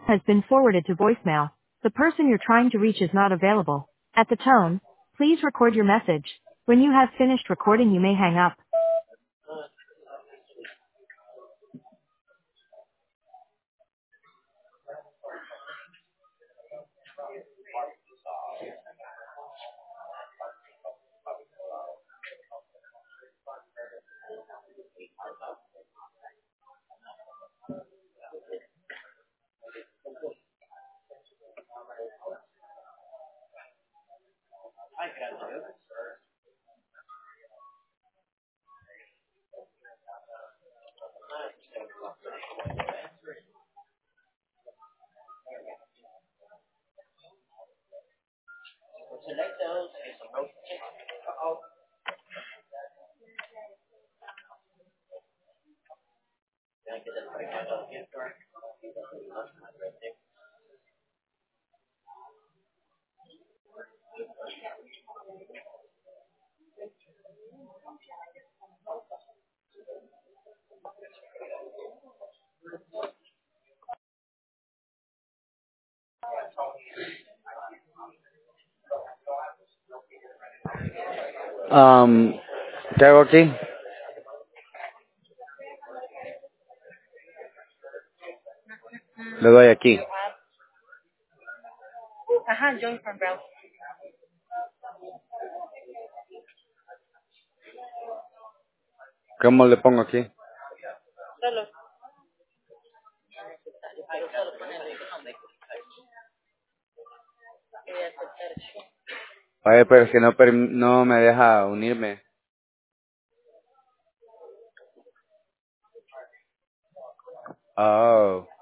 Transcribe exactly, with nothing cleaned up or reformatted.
has been forwarded to voicemail. The person you're trying to reach is not available. At the tone, please record your message. When you have finished recording, you may hang up. Um, ¿Qué hago aquí? Le doy aquí. Ajá, join from browser. ¿Cómo le pongo aquí? Solo. Oye, pero es que no, perm- no me deja unirme. Oh.